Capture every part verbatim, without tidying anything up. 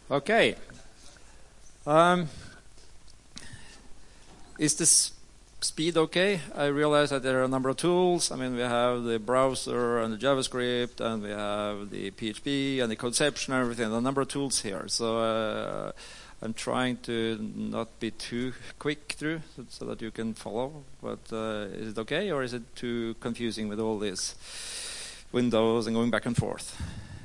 Okay. Um, is this speed okay? I realize that there are a number of tools. I mean, we have the browser and the JavaScript, and we have the P H P and the Conception and everything. A number of tools here. So uh, I'm trying to not be too quick through so, so that you can follow. But uh, is it okay, or is it too confusing with all these windows and going back and forth?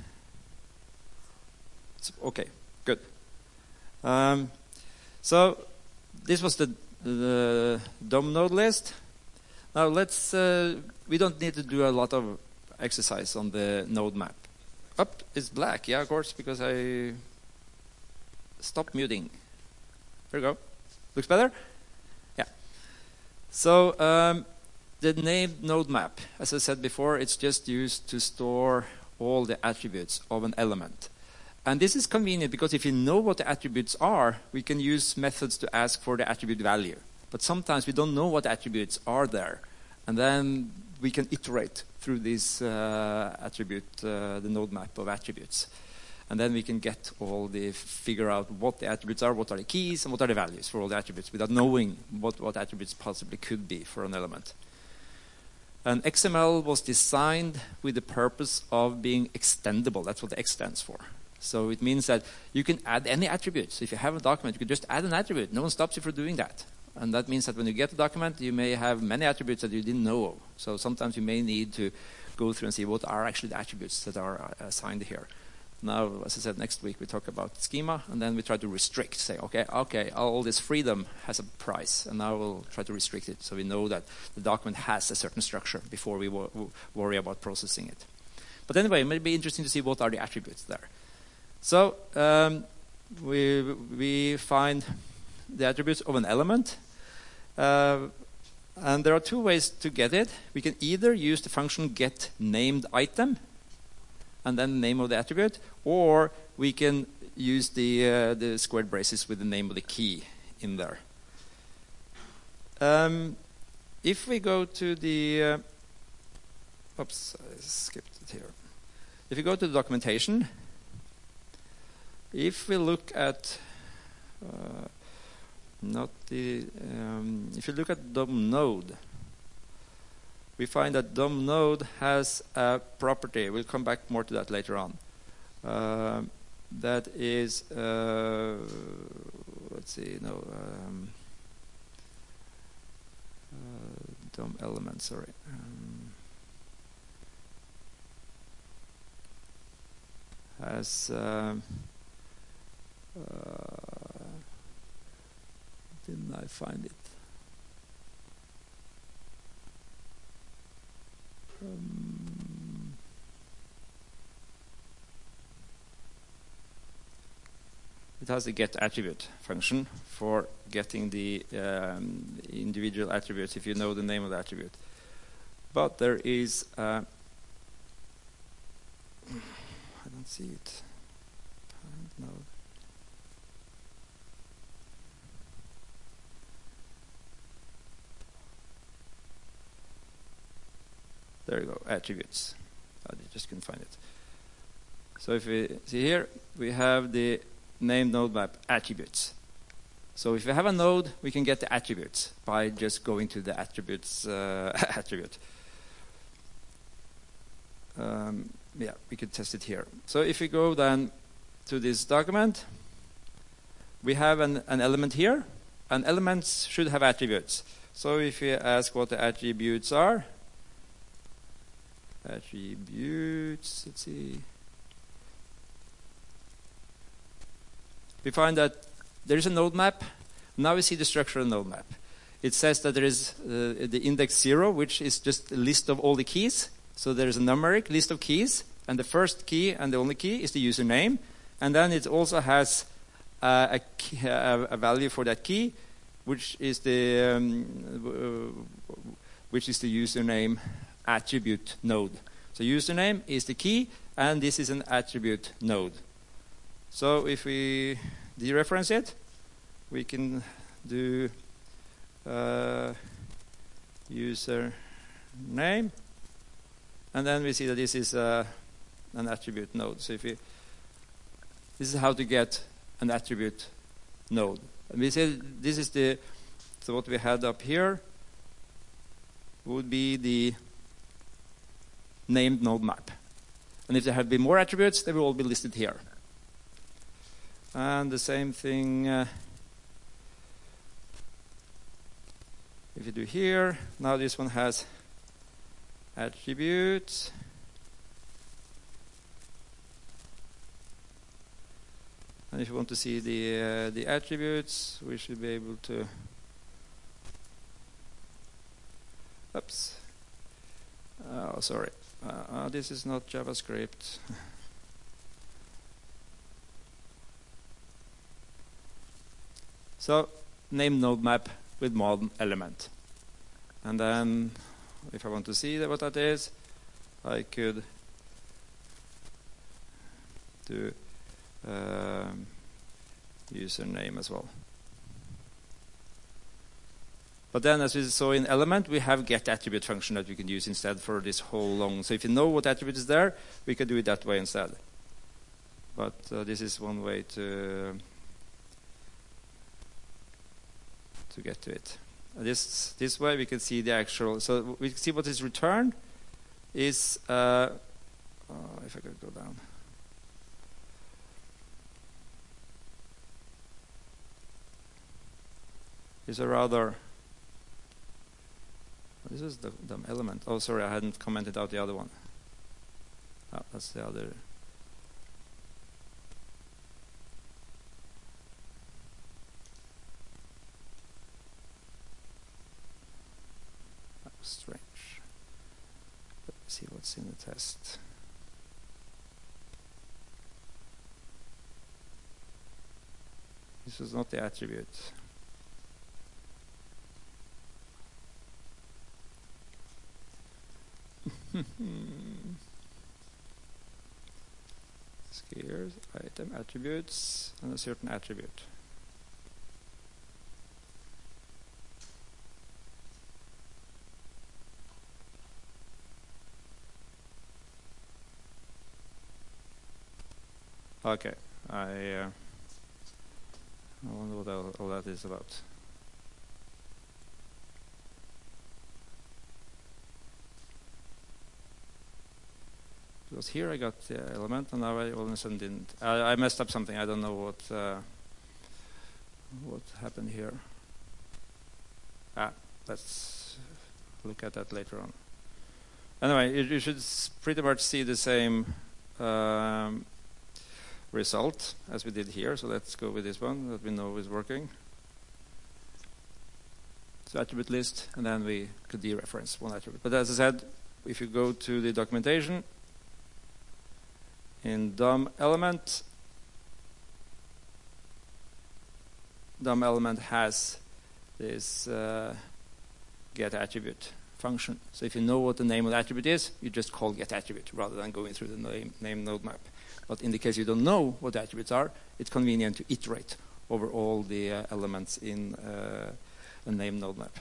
It's okay, good. Um, so this was the, the D O M node list. Now let's, uh, we don't need to do a lot of exercise on the node map. Up is black, yeah, of course, because I stopped muting. There we go. Looks better? Yeah. So um, the named node map, as I said before, it's just used to store all the attributes of an element. And this is convenient because if you know what the attributes are, we can use methods to ask for the attribute value. But sometimes we don't know what attributes are there. And then we can iterate through this uh, attribute, uh, the node map of attributes. And then we can get all the, figure out what the attributes are, what are the keys, and what are the values for all the attributes without knowing what, what attributes possibly could be for an element. And X M L was designed with the purpose of being extendable. That's what the X stands for. So it means that you can add any attributes. If you have a document, you can just add an attribute. No one stops you from doing that. And that means that when you get the document, you may have many attributes that you didn't know of. So sometimes you may need to go through and see what are actually the attributes that are assigned here. Now, as I said, next week we talk about schema, and then we try to restrict, say, okay, okay, all this freedom has a price, and now we'll try to restrict it so we know that the document has a certain structure before we wo worry about processing it. But anyway, it may be interesting to see what are the attributes there. So um, we, we find the attributes of an element. Uh, and there are two ways to get it. We can either use the function getNamedItem and then the name of the attribute, or we can use the, uh, the squared braces with the name of the key in there. Um, if we go to the... Uh, oops, I skipped it here. If we go to the documentation, if we look at, uh, not the, um, if you look at D O M node, we find that D O M node has a property. We'll come back more to that later on. Uh, that is, uh, let's see, no, um, uh, D O M element, sorry. Um, has, um, Uh, didn't I find it? Um, it has a get attribute function for getting the um, individual attributes if you know the name of the attribute. But there is, uh, I don't see it. No. There you go, attributes. I just couldn't find it. So if we see here, we have the named node map attributes. So if we have a node, we can get the attributes by just going to the attributes uh, attribute. Um, yeah, we could test it here. So if we go then to this document, we have an, an element here, and elements should have attributes. So if we ask what the attributes are, attributes, let's see. We find that there is a node map. Now we see the structure of the node map. It says that there is uh, the index zero, which is just a list of all the keys. So there is a numeric list of keys, and the first key and the only key is the username. And then it also has uh, a, key, uh, a value for that key, which is the um, uh, which is the username attribute node. So username is the key, and this is an attribute node. So if we dereference it, we can do uh, user name, and then we see that this is uh, an attribute node. So if we, this is how to get an attribute node. And we say this is the, so what we had up here would be the named node map. And if there have been more attributes, they will all be listed here. And the same thing uh, if you do here. Now this one has attributes. And if you want to see the uh, the attributes, we should be able to. Oops. Oh, sorry. Uh, uh, this is not JavaScript. So, name node map with mod element. And then, if I want to see what that is, I could do um, username as well. But then, as we saw in element, we have get attribute function that we can use instead for this whole long. So if you know what attribute is there, we can do it that way instead. But uh, this is one way to to get to it. Uh, this this way we can see the actual. So we can see what is returned is. Uh, oh, if I could go down. Is a rather. This is the, the element. Oh, sorry, I hadn't commented out the other one. Oh, that's the other. That was strange. Let me see what's in the test. This was not the attribute. Skiers, item, attributes, and a certain attribute. Okay, I, uh, I wonder what all, all that is about. Because here I got the element, and now I all of a sudden didn't. I, I messed up something. I don't know what uh, what happened here. Ah, let's look at that later on. Anyway, you, you should pretty much see the same um, result as we did here. So let's go with this one that we know is working. So attribute list, and then we could dereference one attribute. But as I said, if you go to the documentation, in D O M element, D O M element has this uh, get attribute function. So if you know what the name of the attribute is, you just call get attribute rather than going through the name, name node map. But in the case you don't know what the attributes are, it's convenient to iterate over all the uh, elements in uh, a name node map.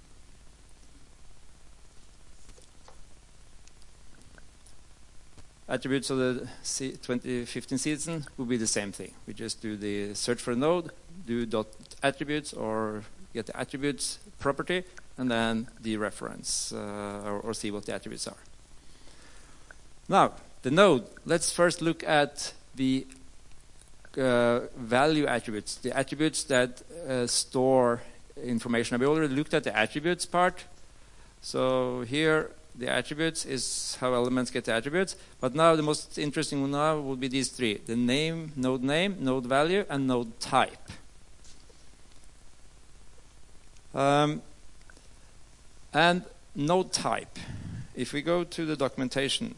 Attributes of the twenty fifteen season will be the same thing. We just do the search for a node, do dot attributes or get the attributes property, and then dereference uh, or, or see what the attributes are. Now, the node. Let's first look at the uh, value attributes, the attributes that uh, store information. We already looked at the attributes part. So here, the attributes is how elements get the attributes. But now the most interesting one now will be these three: the name, node name, node value, and node type. Um, and node type. If we go to the documentation,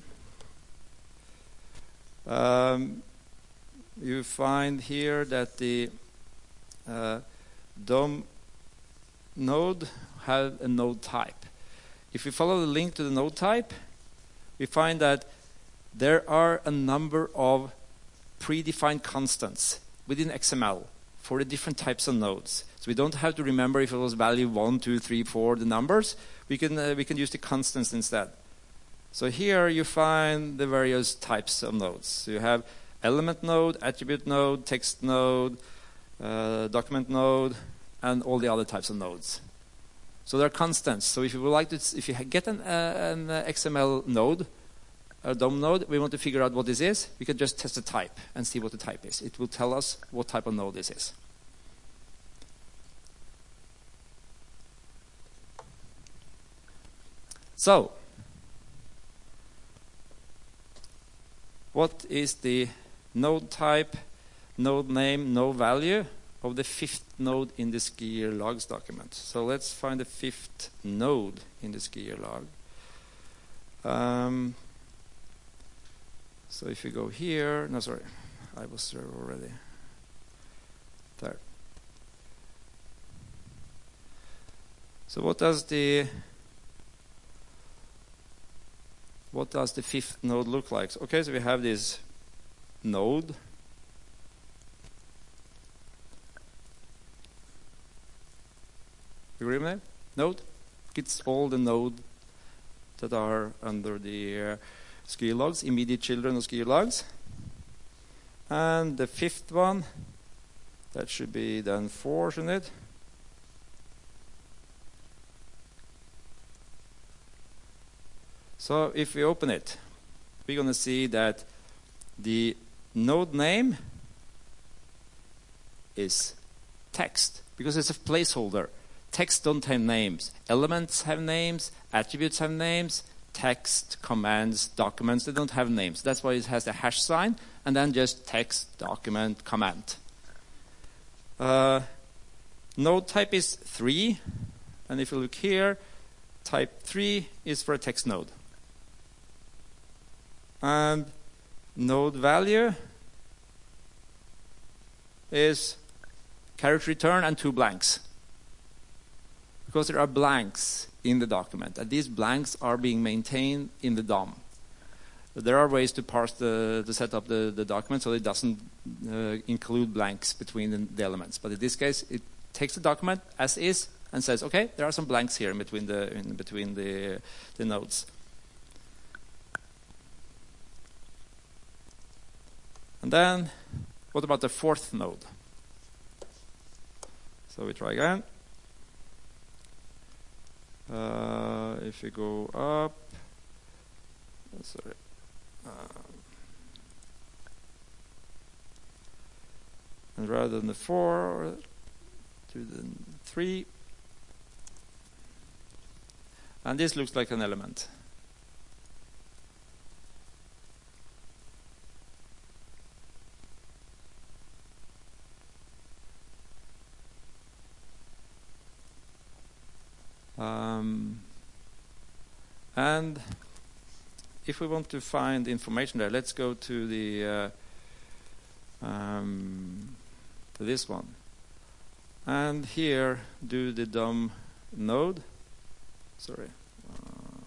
um, you find here that the uh, D O M node have a node type. If we follow the link to the node type, we find that there are a number of predefined constants within X M L for the different types of nodes. So we don't have to remember if it was value one, two, three, four, the numbers. We can uh, we can use the constants instead. So here you find the various types of nodes. So you have element node, attribute node, text node, uh, document node, and all the other types of nodes. So they're constants. So if you would like to, if you get an, uh, an uh, X M L node, a D O M node, we want to figure out what this is, we can just test the type and see what the type is. It will tell us what type of node this is. So, what is the node type, node name, node value of the fifth node in the skier logs document? So let's find the fifth node in the skier log. Um, so if you go here, no, sorry, I was there already. There. So what does the what does the fifth node look like? Okay, so we have this node. You agree with me? Node? It's all the node that are under the uh, ski logs, immediate children of ski logs. And the fifth one, that should be then four, shouldn't it? So if we open it, we're going to see that the node name is text, because it's a placeholder. Text don't have names. Elements have names. Attributes have names. Text, commands, documents, they don't have names. That's why it has the hash sign, and then just text, document, command. Uh, node type is three, and if you look here, type three is for a text node. And node value is character return and two blanks, because there are blanks in the document, and these blanks are being maintained in the D O M. There are ways to parse the to set up the, the document so it doesn't uh, include blanks between the, the elements. But in this case, it takes the document as is and says, okay, there are some blanks here in between the in between the the nodes. And then, what about the fourth node? So we try again. Uh, if you go up, sorry, uh, and rather than the four, to the three, and this looks like an element. Um, and if we want to find information there, let's go to the uh, um, to this one, and here do the D O M node. Sorry. Uh,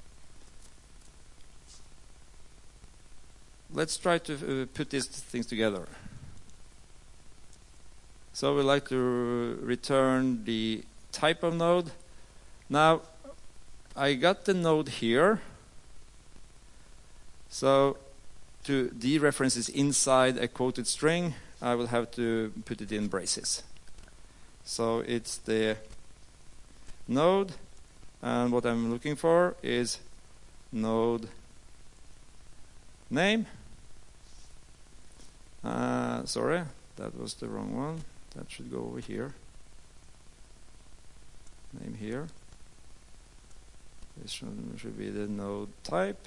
let's try to uh, put these things together. So we like to return the type of node. Now, I got the node here. So, to dereference this inside a quoted string, I will have to put it in braces. So, it's the node, and what I'm looking for is node name. Uh, sorry, that was the wrong one. That should go over here. Name here. This should, should be the node type.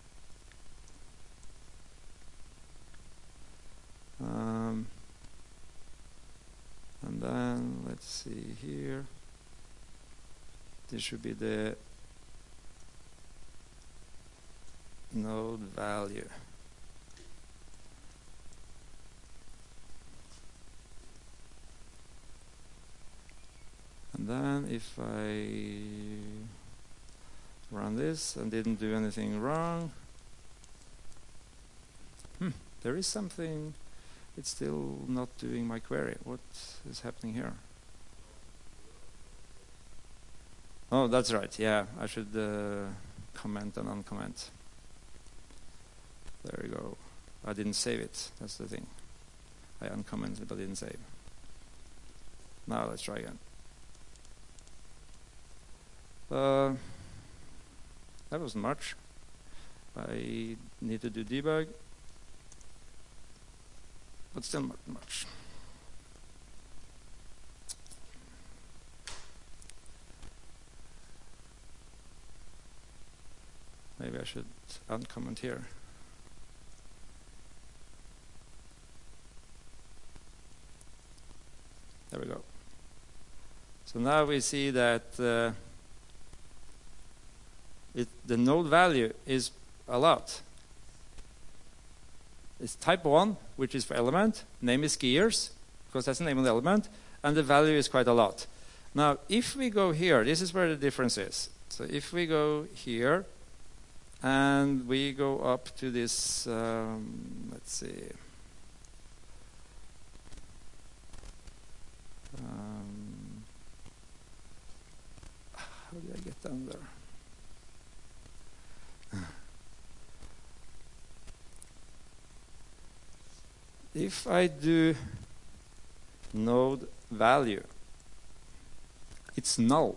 Um, and then let's see here. This should be the node value. And then if I run this and didn't do anything wrong, hmm, there is something, it's still not doing my query. What is happening here? Oh, that's right, yeah, I should uh, comment and uncomment. There you go. I didn't save it. That's the thing. I uncommented but didn't save. Now let's try again. Uh, that wasn't much. I need to do debug, but still not much. Maybe I should uncomment here. There we go. So now we see that uh, it, the node value is a lot. It's type one, which is for element. Name is skiers, because that's the name of the element. And the value is quite a lot. Now, if we go here, this is where the difference is. So if we go here, and we go up to this, um, let's see. Um, how do I get down there? If I do node value, it's null.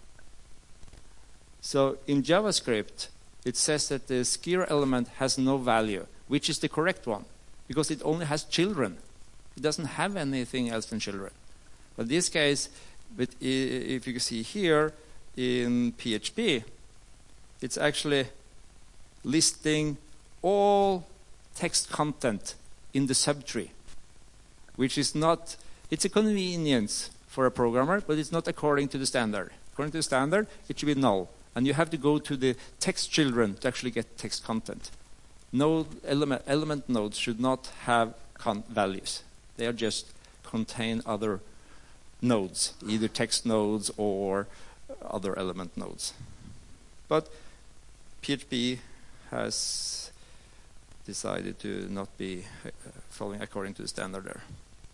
So in JavaScript, it says that the skier element has no value, which is the correct one, because it only has children. It doesn't have anything else than children. But in this case, but if you see here in P H P, it's actually listing all text content in the subtree, which is not, it's a convenience for a programmer, but it's not according to the standard. According to the standard, it should be null. And you have to go to the text children to actually get text content. No element, element nodes should not have con values. They are just contain other nodes, either text nodes or other element nodes. But P H P has decided to not be uh, following according to the standard there.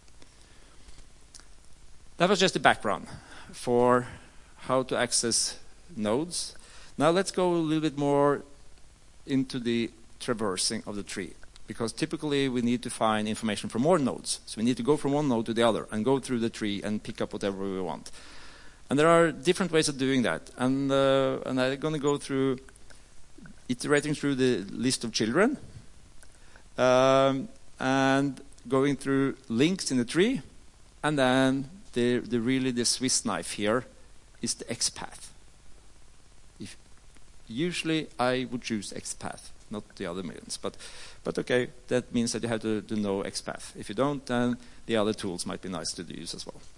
That was just the background for how to access nodes. Now let's go a little bit more into the traversing of the tree, because typically we need to find information from more nodes. So we need to go from one node to the other and go through the tree and pick up whatever we want. And there are different ways of doing that. And, uh, and I'm going to go through iterating through the list of children um, and going through links in the tree, and then the, the really the Swiss knife here is the XPath. If, usually I would choose XPath, not the other millions. But, but okay, that means that you have to, to know XPath. If you don't, then the other tools might be nice to use as well.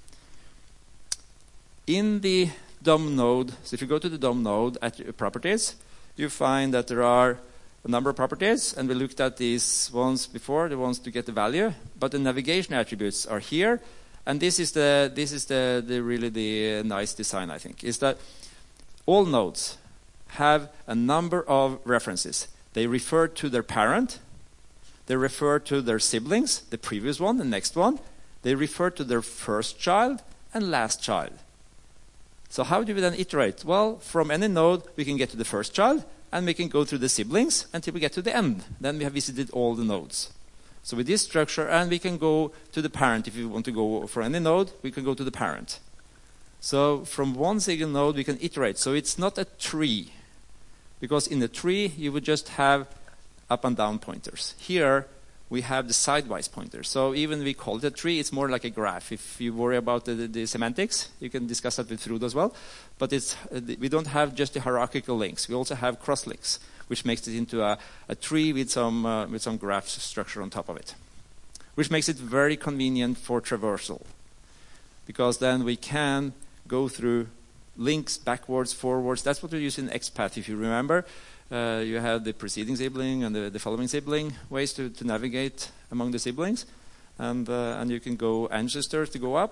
In the D O M node, so if you go to the D O M node at properties, you find that there are a number of properties, and we looked at these ones before, the ones to get the value, but the navigation attributes are here, and this is the this is the, the really the nice design, I think, is that all nodes have a number of references. They refer to their parent, they refer to their siblings, the previous one, the next one, they refer to their first child and last child. So how do we then iterate? Well, from any node, we can get to the first child, and we can go through the siblings until we get to the end. Then we have visited all the nodes. So with this structure, and we can go to the parent. If you want to go for any node, we can go to the parent. So from one single node, we can iterate. So it's not a tree, because in the tree, you would just have up and down pointers. Here, we have the sidewise pointers. So even we call it a tree, it's more like a graph. If you worry about the, the, the semantics, you can discuss that with Frode as well. But it's, uh, we don't have just the hierarchical links. We also have cross links, which makes it into a, a tree with some, uh, with some graph structure on top of it, which makes it very convenient for traversal, because then we can go through links backwards, forwards. That's what we use in XPath, if you remember. Uh, you have the preceding sibling and the, the following sibling ways to, to navigate among the siblings. And, uh, and you can go ancestors to go up.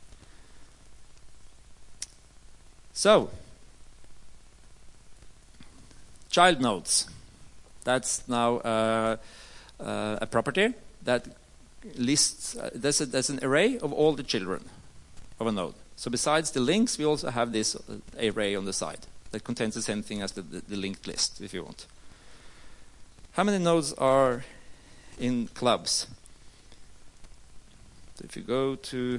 So, child nodes. That's now uh, uh, a property that lists, uh, there's, a, there's an array of all the children of a node. So besides the links, we also have this uh, array on the side that contains the same thing as the, the, the linked list, if you want. How many nodes are in clubs? So if you go to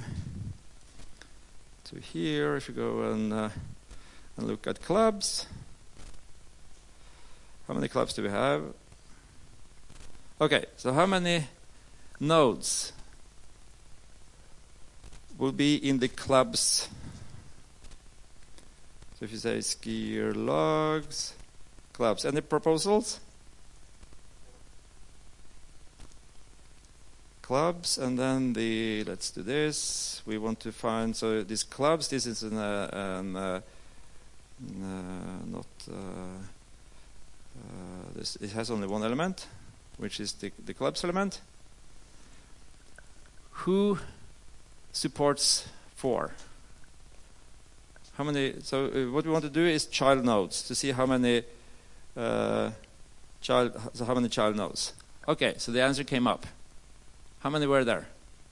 to here, if you go and, uh, and look at clubs, how many clubs do we have? Okay, so how many nodes will be in the clubs? So if you say skier logs, clubs, any proposals? Clubs, and then the, let's do this. We want to find, so these clubs, this is an, uh, an uh, uh, not, uh, uh, this, it has only one element, which is the, the clubs element. Who supports four? How many, so uh, what we want to do is child nodes, to see how many uh, child, so how many child nodes. Okay, so the answer came up. How many were there?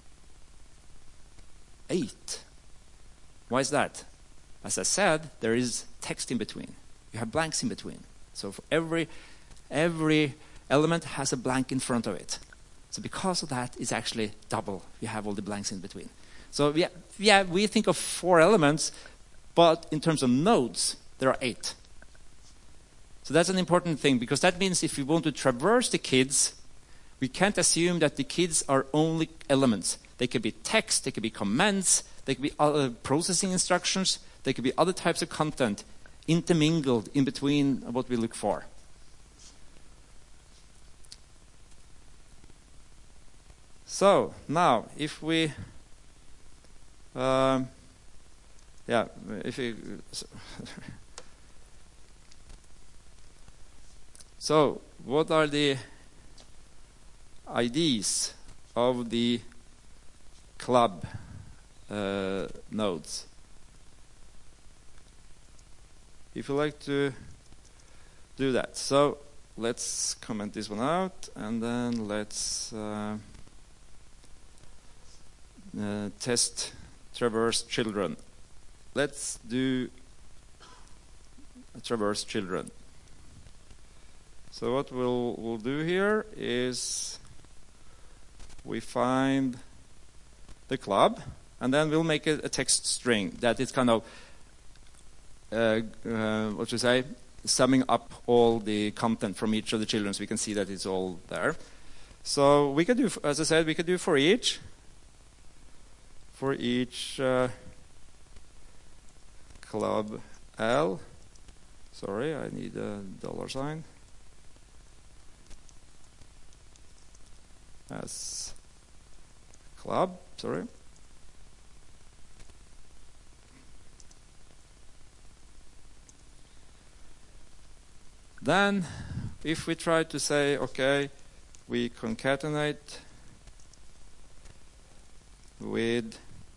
Eight. Why is that? As I said, there is text in between. You have blanks in between. So for every every element has a blank in front of it. So because of that, it's actually double. You have all the blanks in between. So yeah, yeah, we think of four elements, but in terms of nodes, there are eight. So that's an important thing, because that means if we want to traverse the kids, we can't assume that the kids are only elements. They could be text, they could be comments, they could be other processing instructions, they could be other types of content intermingled in between what we look for. So now, if we, um, yeah, if we, so what are the I Ds of the club uh, nodes? If you like to do that, so let's comment this one out, and then let's uh, uh, test traverse children. Let's do traverse children. So what we'll, we'll do here is we find the club, and then we'll make a, a text string that is kind of, uh, uh, what should I say, summing up all the content from each of the children, so we can see that it's all there. So we could do, as I said, we could do for each, for each uh, club L. Sorry, I need a dollar sign. As club, sorry. Then, if we try to say, okay, we concatenate with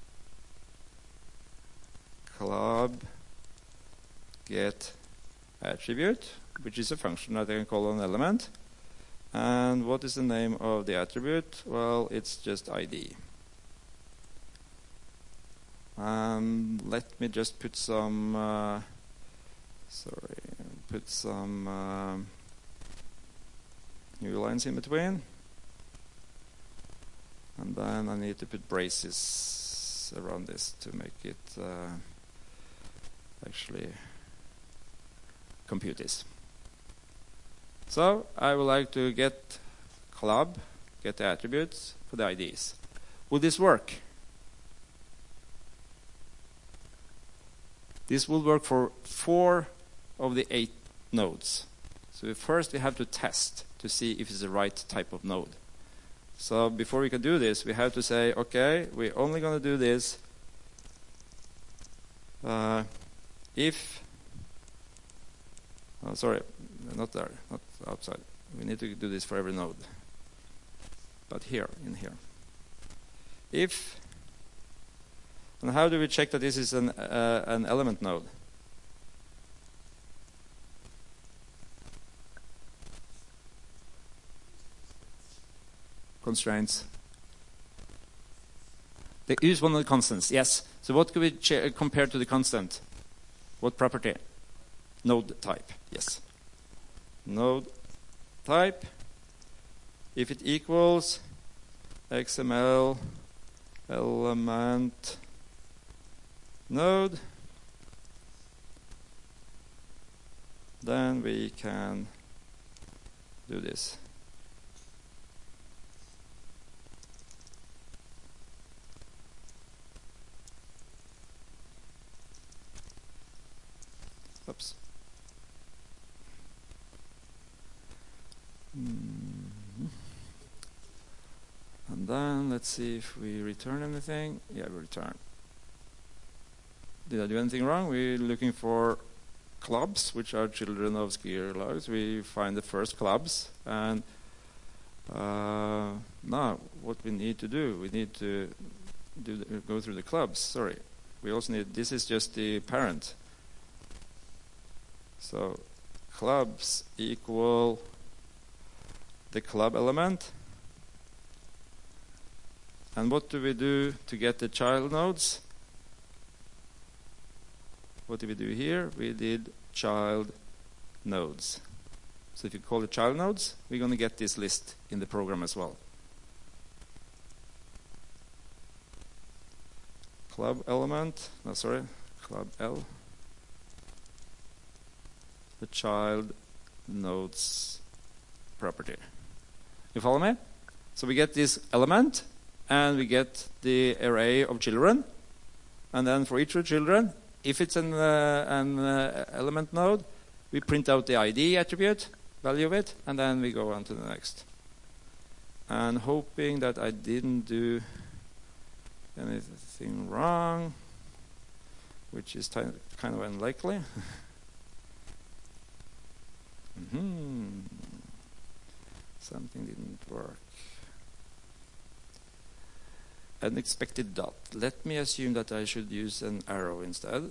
club get attribute, which is a function that I can call an element. And what is the name of the attribute? Well, it's just I D. And let me just put some, uh, sorry, put some uh, new lines in between. And then I need to put braces around this to make it uh, actually compute this. So I would like to get club, get the attributes for the I Ds. Will this work? This will work for four of the eight nodes. So first we have to test to see if it's the right type of node. So before we can do this, we have to say, okay, we're only going to do this uh, if, oh, sorry, not there, not outside. We need to do this for every node. But here, in here. If, and how do we check that this is an, uh, an element node? Constraints. They use one of the constants, yes. So what could we ch- compare to the constant? What property? Node type, yes. Node type. if it equals X M L element node, then we can do this. Oops. Mm-hmm. And then let's see if we return anything. Yeah, we return. Did I do anything wrong? We're looking for clubs, which are children of skier logs. We find the first clubs, and uh, now what we need to do, we need to do the, go through the clubs. Sorry, we also need. This is just the parent. So clubs equal the club element. And what do we do to get the child nodes? What did we do here? We did child nodes. So if you call it child nodes, we're going to get this list in the program as well. Club element, no sorry, club L. The child nodes property. You follow me? So we get this element, and we get the array of children, and then for each of the children, if it's an, uh, an uh, element node, we print out the I D attribute, value of it, and then we go on to the next. And hoping that I didn't do anything wrong, which is kind of unlikely. Mm-hmm. Something didn't work. Unexpected dot. Let me assume that I should use an arrow instead.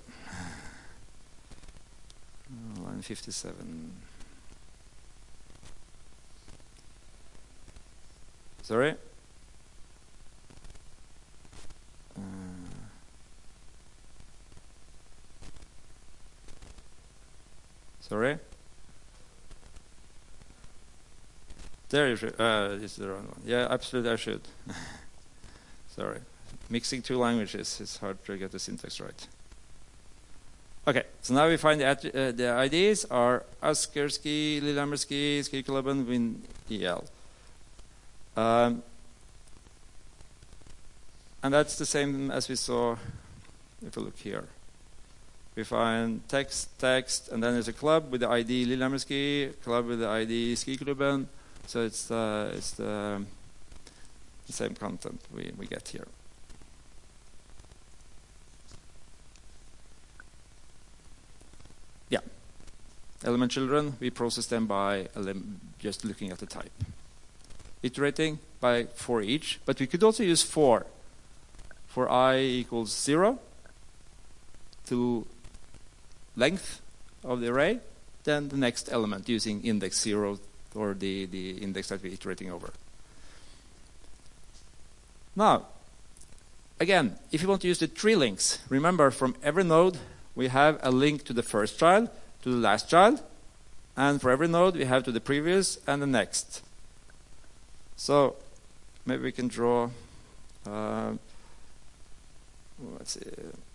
Oh, line fifty-seven. Sorry. Uh, sorry. There you should. Uh, this is the wrong one. Yeah, absolutely, I should. Sorry. Mixing two languages, it's hard to get the syntax right. Okay, so now we find the, uh, the I Ds are Asker Ski, Lillehammer Ski, Skiklubben, Win E L. Um, and that's the same as we saw if we look here. We find text, text, and then there's a club with the I D Lillehammer Ski, club with the I D Skiklubben. So it's, uh, it's the, the same content we, we get here. Yeah. Element children, we process them by just looking at the type. Iterating by for each, but we could also use for. For I equals zero to length of the array, then the next element using index zero or the, the index that we're iterating over. Now, again, if you want to use the tree links, remember from every node we have a link to the first child, to the last child, and for every node we have to the previous and the next. So maybe we can draw, uh, let's see.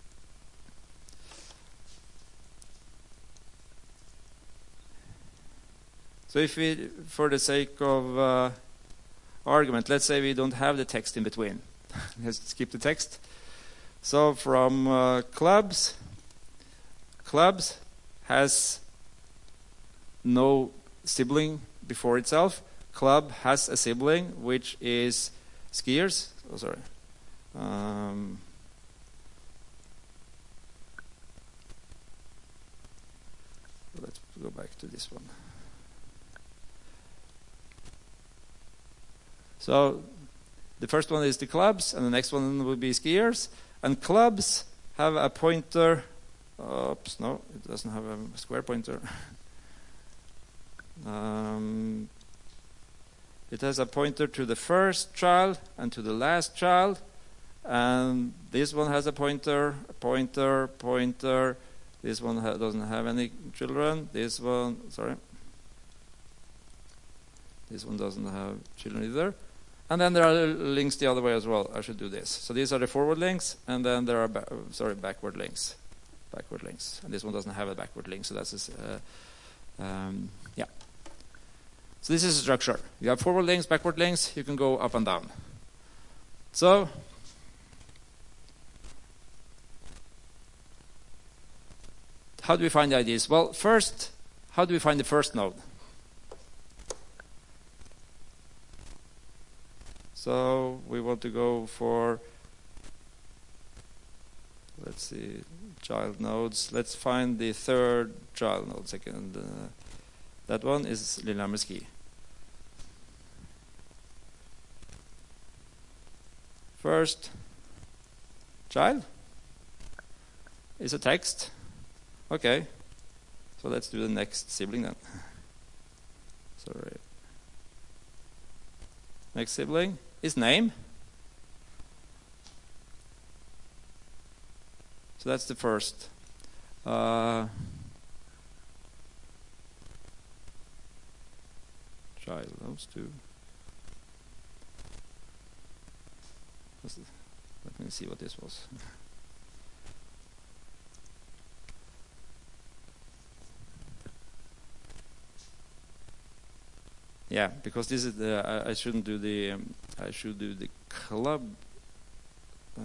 So if we, for the sake of uh, argument, let's say we don't have the text in between. Let's skip the text. So from uh, clubs, clubs has no sibling before itself. Club has a sibling, which is skiers. Oh, sorry. Um, let's go back to this one. So the first one is the clubs, and the next one will be skiers. And clubs have a pointer. Oops, no, it doesn't have a square pointer. um, it has a pointer to the first child and to the last child. And this one has a pointer, a pointer, pointer. This one ha doesn't have any children. This one, sorry. This one doesn't have children either. And then there are links the other way as well. I should do this. So these are the forward links, and then there are ba sorry backward links, backward links. And this one doesn't have a backward link, so that's uh, um, yeah. So this is a structure. You have forward links, backward links. You can go up and down. So how do we find the I Ds? Well, first, how do we find the first node? So we want to go for, let's see, child nodes. Let's find the third child node. Second, uh, that one is Lillehammer Ski. First child is a text. Okay, so let's do the next sibling then. Sorry. Next sibling is name. So that's the first. Uh, child, those two. Let me see what this was. Yeah, because this is the I, I shouldn't do the um, I should do the club uh,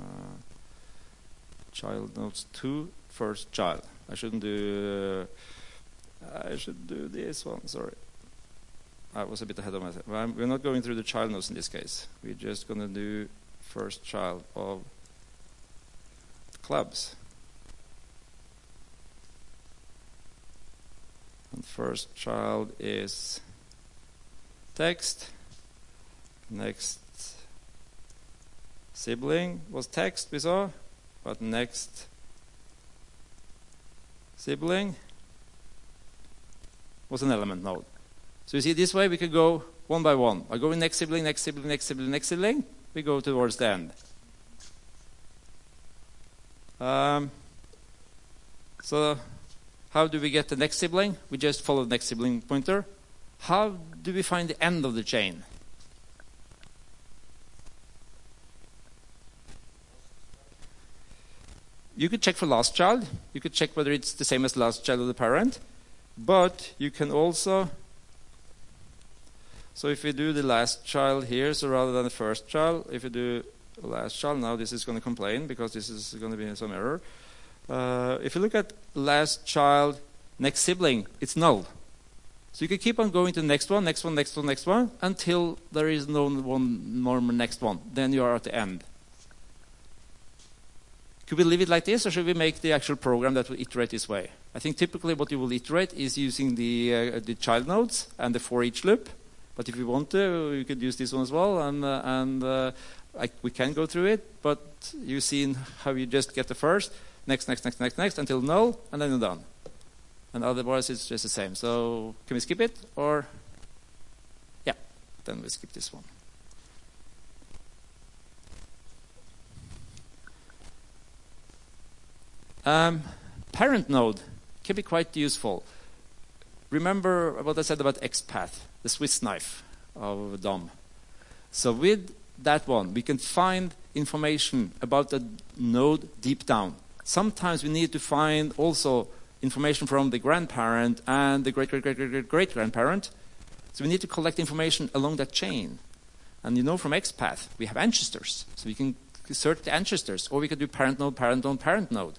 child nodes two first child. I shouldn't do uh, I should do this one. Sorry, I was a bit ahead of myself. I'm, we're not going through the child nodes in this case. We're just going to do first child of clubs. And first child is text. Next sibling was text, we saw, but next sibling was an element node. So you see, this way we could go one by one. I go in next sibling, next sibling, next sibling, next sibling. We go towards the end. Um, so how do we get the next sibling? We just follow the next sibling pointer. How do we find the end of the chain? You could check for last child. You could check whether it's the same as last child of the parent. But you can also, so if we do the last child here, so rather than the first child, if you do the last child, now this is going to complain because this is going to be some error. Uh, if you look at last child, next sibling, it's null. So you can keep on going to the next one, next one, next one, next one, until there is no one normal next one. Then you are at the end. Could we leave it like this, or should we make the actual program that will iterate this way? I think typically what you will iterate is using the, uh, the child nodes and the for each loop. But if you want to, you could use this one as well, and, uh, and uh, I, we can go through it. But you've seen how you just get the first, next, next, next, next, next, until null, and then you're done. And otherwise it's just the same. So can we skip it? Or, yeah, then we skip this one. Um, parent node can be quite useful. Remember what I said about XPath, the Swiss knife of D O M. So with that one, we can find information about the node deep down. Sometimes we need to find also information from the grandparent and the great-great-great-great-great-grandparent. So we need to collect information along that chain. And you know from XPath, we have ancestors. So we can search the ancestors, or we could do parent node, parent node, parent node.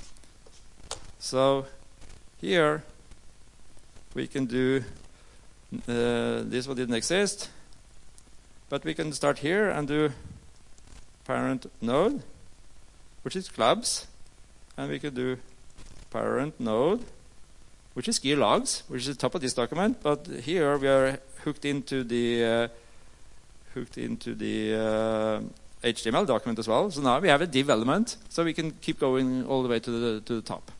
So here we can do, uh, this one didn't exist, but we can start here and do parent node, which is clubs, and we could do parent node, which is gear logs, which is the top of this document, but here we are hooked into the uh, hooked into the uh, H T M L document as well. So now we have a div element, so we can keep going all the way to the to the top.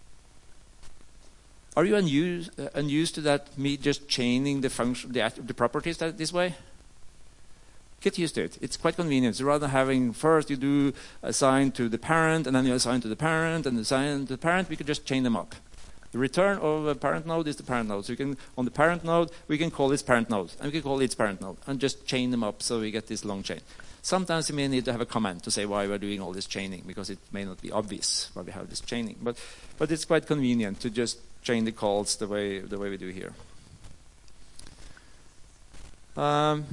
Are you unused, uh, unused to that, me just chaining the function, the, the properties that, this way? Get used to it. It's quite convenient. So rather than having first you do assign to the parent, and then you assign to the parent, and assign to the parent, we could just chain them up. The return of a parent node is the parent node. So you can, on the parent node, we can call its parent node, and we can call its parent node, and just chain them up so we get this long chain. Sometimes you may need to have a comment to say why we're doing all this chaining, because it may not be obvious why we have this chaining. But, but it's quite convenient to just chain the calls the way, the way we do here. Um,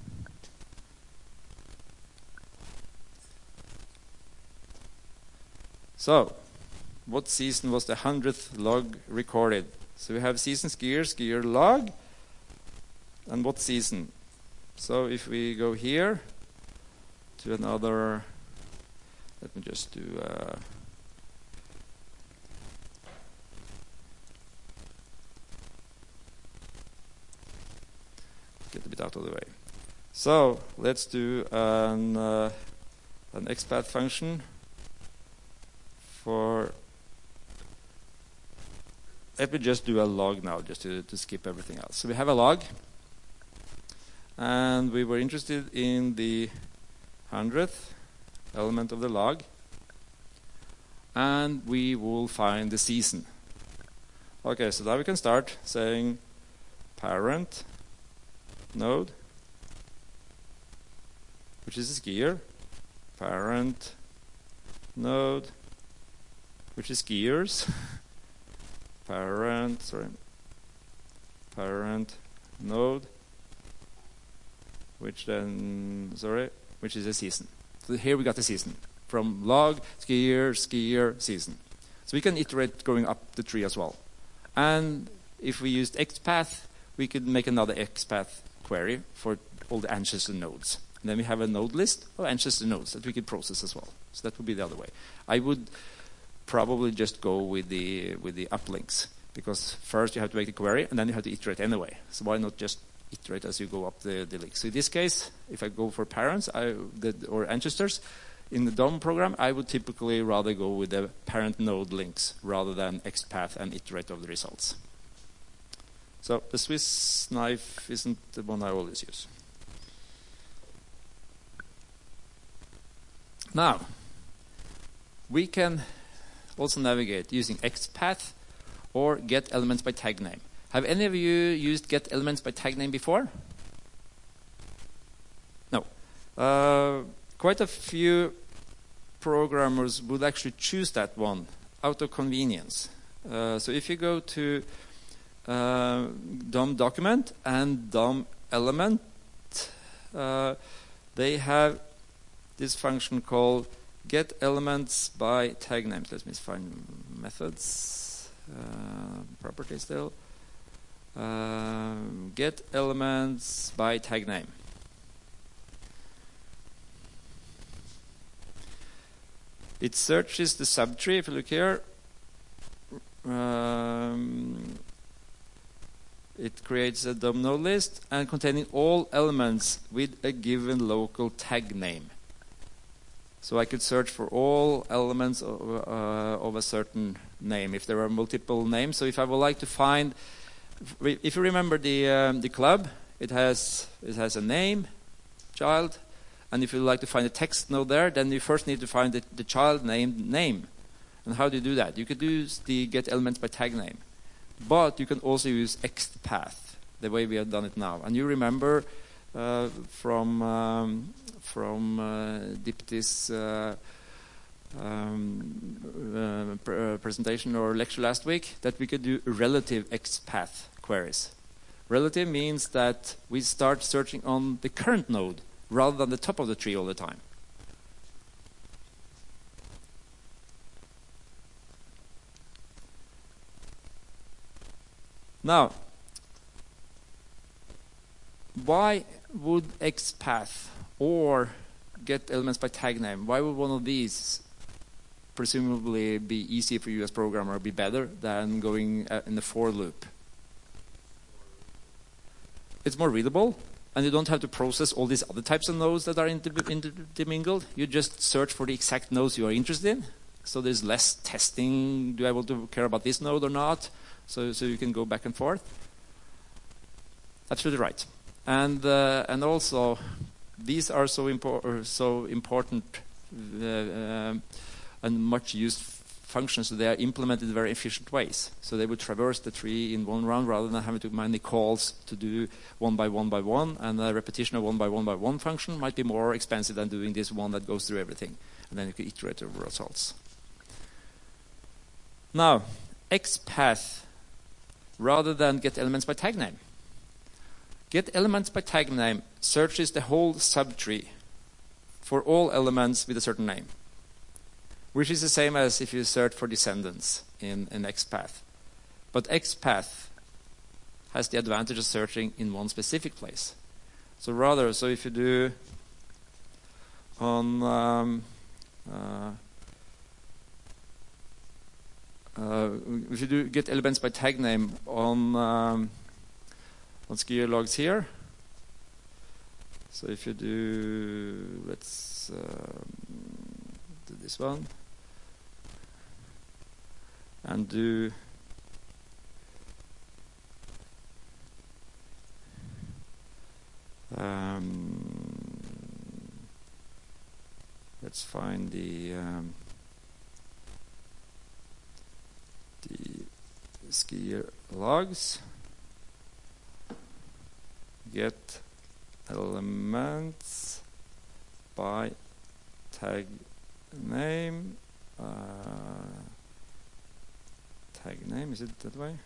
so, what season was the hundredth log recorded? So we have season skier, skier log, and what season? So if we go here to another, let me just do uh, get a bit out of the way. So let's do an uh, an XPath function for. Let me just do a log now, just to, to skip everything else. So we have a log, and we were interested in the hundredth element of the log, and we will find the season. Okay, so now we can start saying parent node, which is a skier, parent node, which is skiers, parent, sorry, parent node, which then, sorry, which is a season. So here we got the season from log, skier, skier, season. So we can iterate going up the tree as well. And if we used XPath, we could make another XPath query for all the ancestor nodes. And then we have a node list of ancestor nodes that we could process as well. So that would be the other way. I would probably just go with the with the uplinks, because first you have to make the query and then you have to iterate anyway. So why not just iterate as you go up the, the link? So in this case, if I go for parents I, the, or ancestors in the D O M program, I would typically rather go with the parent node links rather than XPath and iterate over the results. So the Swiss knife isn't the one I always use. Now, we can also navigate using XPath or get elements by tag name. Have any of you used get elements by tag name before? No. Uh, quite a few programmers would actually choose that one out of convenience. Uh, so if you go to uh, D O M document and D O M element, uh, they have this function called get elements by tag names. Let me find methods, uh, properties still. Uh, get elements by tag name. It searches the subtree. If you look here, um, it creates a D O M node list and containing all elements with a given local tag name. So I could search for all elements of, uh, of a certain name if there are multiple names. So if I would like to find, if you remember the um, the club, it has it has a name, child, and if you like to find a text node there, then you first need to find the, the child named name. And how do you do that? You could use the get elements by tag name, but you can also use XPath the way we have done it now. And you remember uh, from um, from uh, Dipti's uh, um, uh, pr uh, presentation or lecture last week that we could do relative XPath queries. Relative means that we start searching on the current node rather than the top of the tree all the time. Now, why would XPath or get elements by tag name, why would one of these presumably be easier for you as programmer, be better than going uh, in the for loop? It's more readable, and you don't have to process all these other types of nodes that are inter intermingled. You just search for the exact nodes you are interested in. So there's less testing. Do I want to care about this node or not? So, so you can go back and forth. Absolutely right. And uh, and also, these are so, impor so important uh, um, and much used functions, so they are implemented in very efficient ways. So they would traverse the tree in one round rather than having to many calls to do one by one by one. And a repetition of one by one by one function might be more expensive than doing this one that goes through everything. And then you can iterate over results. Now, XPath, rather than get elements by tag name. Get elements by tag name searches the whole subtree for all elements with a certain name, which is the same as if you search for descendants in, in XPath. But XPath has the advantage of searching in one specific place. So rather, so if you do on um, uh, uh, if you do get elements by tag name on um, on skier logs here. So if you do, let's um, do this one. And do um, let's find the um, the skier logs. Get elements by tag name. Uh, Tag name, is it that way?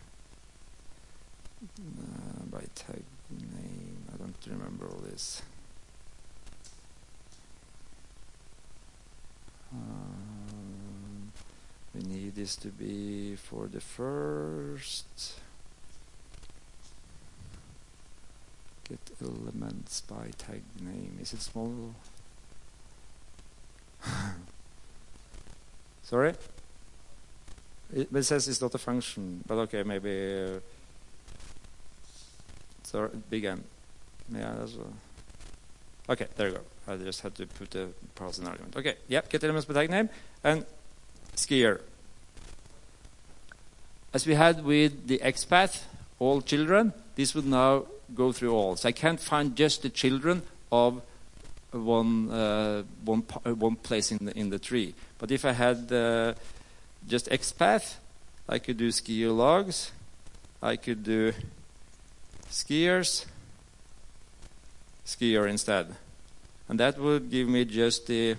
Uh, by tag name, I don't remember all this. Um, we need this to be for the first. Get elements by tag name. Is it small? Sorry? It, it says it's not a function, but okay, maybe. Uh, sorry, big M. Yeah, that's well. Okay, there you go. I just had to put a parse in argument. Okay, yep, get elements by tag name and skier. As we had with the XPath, all children, this would now go through all. So I can't find just the children of one uh, one one place in the in the tree. But if I had uh, just XPath, I could do skier logs, I could do skiers, skier instead. And that would give me just the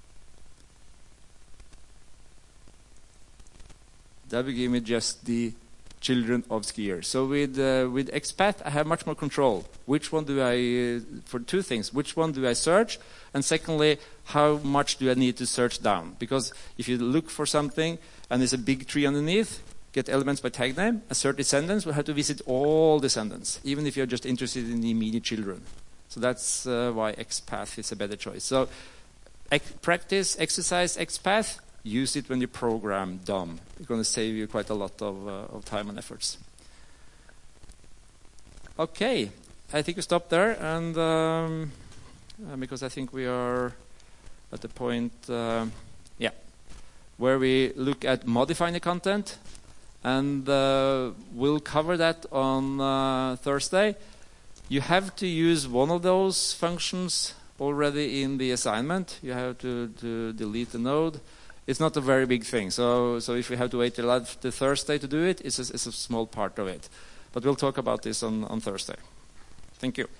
that would give me just the children of skiers. So with uh, with XPath, I have much more control. Which one do I, uh, for two things, which one do I search? And secondly, how much do I need to search down? Because if you look for something and there's a big tree underneath, get elements by tag name, and search descendants, we'll have to visit all descendants, even if you're just interested in the immediate children. So that's uh, why XPath is a better choice. So ex practice, exercise XPath, use it when you program D O M. It's going to save you quite a lot of, uh, of time and efforts. Okay, I think we stop there, and um, uh, because I think we are at the point, uh, yeah, where we look at modifying the content, and uh, we'll cover that on uh, Thursday. You have to use one of those functions already in the assignment. You have to, to delete the node. It's not a very big thing, so so if we have to wait till after Thursday to do it, it's a, it's a small part of it. But we'll talk about this on, on Thursday. Thank you.